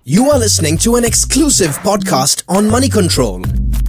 You are listening to an exclusive podcast on Money Control.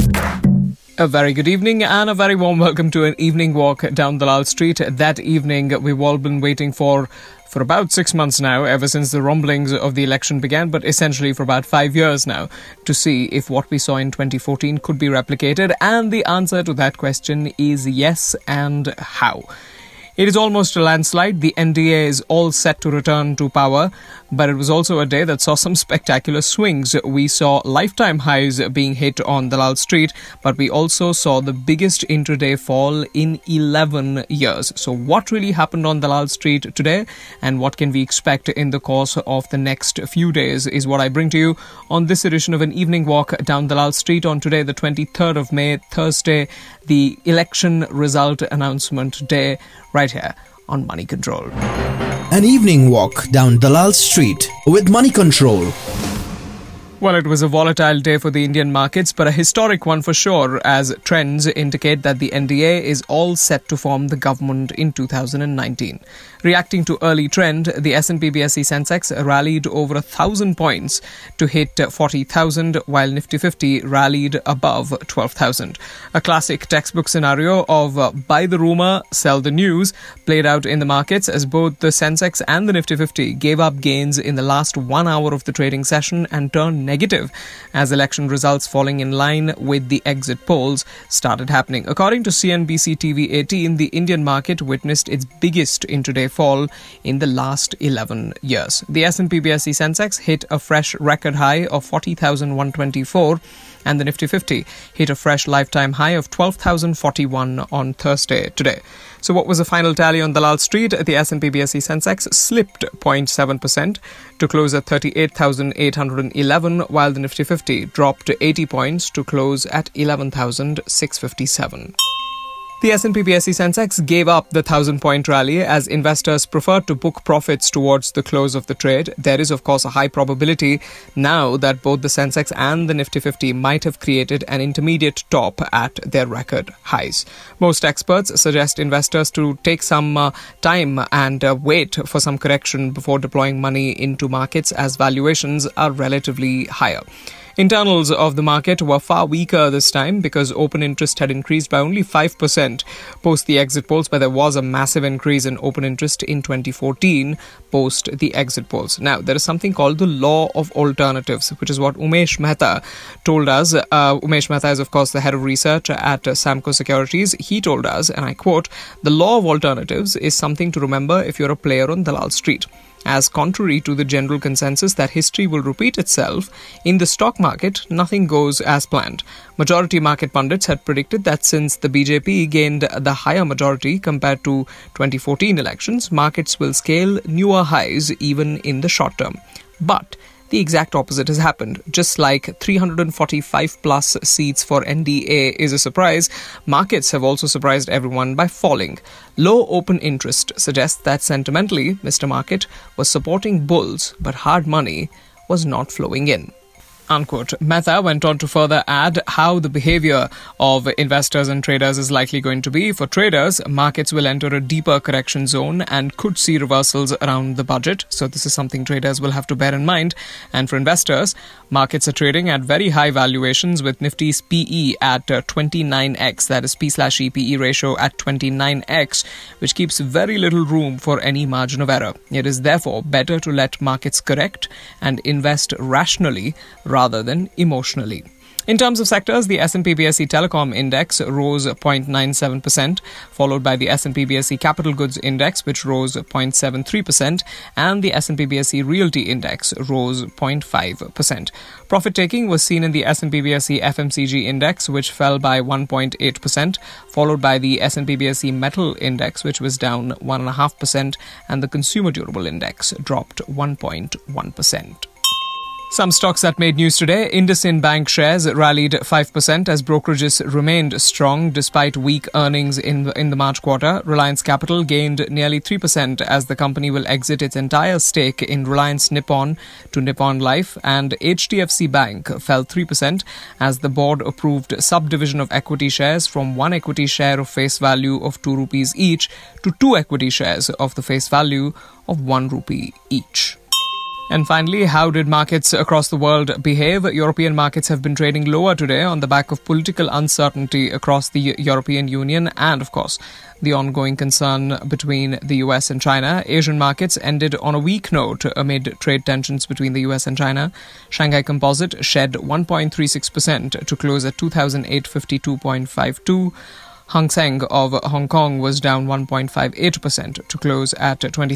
A very good evening and a very warm welcome to an evening walk down Dalal Street. That evening we've all been waiting for about 6 months now, ever since the rumblings of the election began, but essentially for about 5 years now, to see if what we saw in 2014 could be replicated. And the answer to that question is yes, and how. It is almost a landslide. The NDA is all set to return to power, but it was also a day that saw some spectacular swings. We saw lifetime highs being hit on Dalal Street, but we also saw the biggest intraday fall in 11 years. So what really happened on Dalal Street today, and what can we expect in the course of the next few days, is what I bring to you on this edition of an evening walk down Dalal Street on today, the 23rd of May, Thursday, the election result announcement day, right here on Money Control. An evening walk down Dalal Street with Money Control. Well, it was a volatile day for the Indian markets, but a historic one for sure, as trends indicate that the NDA is all set to form the government in 2019. Reacting to early trend, the S&P BSE Sensex rallied over 1,000 points to hit 40,000, while Nifty 50 rallied above 12,000. A classic textbook scenario of buy the rumour, sell the news played out in the markets, as both the Sensex and the Nifty 50 gave up gains in the last 1 hour of the trading session and turned negative as election results falling in line with the exit polls started happening. According to CNBC TV 18, the Indian market witnessed its biggest intraday fall in the last 11 years. The S&P BSE Sensex hit a fresh record high of 40,124 and the Nifty 50 hit a fresh lifetime high of 12,041 on Thursday today. So what was the final tally on Dalal Street? The S&P BSE Sensex slipped 0.7% to close at 38,811, while the Nifty 50 dropped 80 points to close at 11,657. The S&P BSE Sensex gave up the 1,000-point rally as investors preferred to book profits towards the close of the trade. There is, of course, a high probability now that both the Sensex and the Nifty 50 might have created an intermediate top at their record highs. Most experts suggest investors to take some time and wait for some correction before deploying money into markets, as valuations are relatively higher. Internals of the market were far weaker this time because open interest had increased by only 5% post the exit polls, but there was a massive increase in open interest in 2014 post the exit polls. Now, there is something called the law of alternatives, which is what Umesh Mehta told us. Umesh Mehta is, of course, the head of research at Samco Securities. He told us, and I quote, "The law of alternatives is something to remember if you're a player on Dalal Street. As contrary to the general consensus that history will repeat itself, in the stock market, nothing goes as planned. Majority market pundits had predicted that since the BJP gained the higher majority compared to 2014 elections, markets will scale newer highs even in the short term. But the exact opposite has happened. Just like 345 plus seats for NDA is a surprise, markets have also surprised everyone by falling. Low open interest suggests that sentimentally, Mr. Market was supporting bulls, but hard money was not flowing in." Unquote. Mehta went on to further add how the behavior of investors and traders is likely going to be. For traders, markets will enter a deeper correction zone and could see reversals around the budget. So this is something traders will have to bear in mind. And for investors, markets are trading at very high valuations, with Nifty's PE at 29x, that is P/E PE ratio at 29x, which keeps very little room for any margin of error. It is therefore better to let markets correct and invest rationally rather than emotionally. In terms of sectors, the S&P BSE Telecom Index rose 0.97%, followed by the S&P BSE Capital Goods Index, which rose 0.73%, and the S&P BSE Realty Index rose 0.5%. Profit-taking was seen in the S&P BSE FMCG Index, which fell by 1.8%, followed by the S&P BSE Metal Index, which was down 1.5%, and the Consumer Durable Index dropped 1.1%. Some stocks that made news today. IndusInd Bank shares rallied 5% as brokerages remained strong despite weak earnings in the March quarter. Reliance Capital gained nearly 3% as the company will exit its entire stake in Reliance Nippon to Nippon Life, and HDFC Bank fell 3% as the board approved subdivision of equity shares from one equity share of face value of 2 rupees each to 2 equity shares of the face value of 1 rupee each. And finally, how did markets across the world behave? European markets have been trading lower today on the back of political uncertainty across the European Union and, of course, the ongoing concern between the US and China. Asian markets ended on a weak note amid trade tensions between the US and China. Shanghai Composite shed 1.36% to close at 2,852.52. Hang Seng of Hong Kong was down 1.58% to close at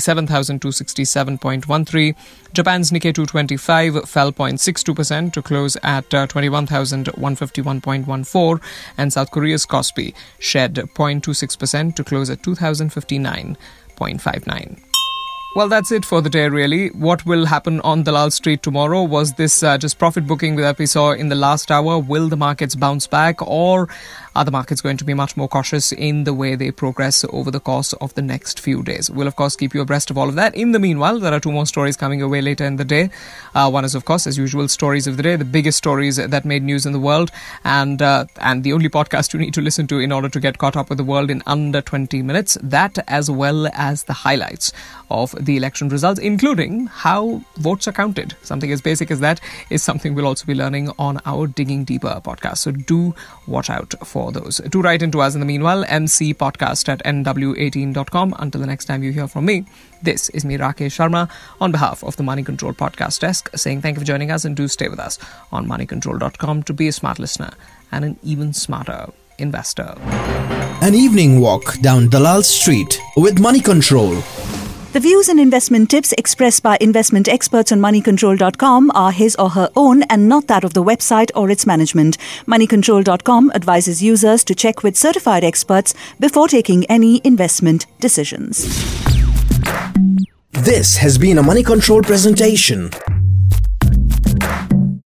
27,267.13. Japan's Nikkei 225 fell 0.62% to close at 21,151.14. And South Korea's Kospi shed 0.26% to close at 2,059.59. Well, that's it for the day, really. What will happen on Dalal Street tomorrow? Was this just profit booking that we saw in the last hour? Will the markets bounce back, or are the markets going to be much more cautious in the way they progress over the course of the next few days? We'll, of course, keep you abreast of all of that. In the meanwhile, there are two more stories coming your way later in the day. One is, of course, as usual, stories of the day, the biggest stories that made news in the world, and the only podcast you need to listen to in order to get caught up with the world in under 20 minutes. That, as well as the highlights of the election results, including how votes are counted. Something as basic as that is something we'll also be learning on our Digging Deeper podcast. So do watch out for those. Do write into us in the meanwhile, mcpodcast@nw18.com. Until the next time you hear from me, this is me, Rakesh Sharma, on behalf of the Money Control podcast desk, saying thank you for joining us, and do stay with us on moneycontrol.com to be a smart listener and an even smarter investor. An evening walk down Dalal Street with Money Control. The views and investment tips expressed by investment experts on moneycontrol.com are his or her own and not that of the website or its management. Moneycontrol.com advises users to check with certified experts before taking any investment decisions. This has been a Money Control presentation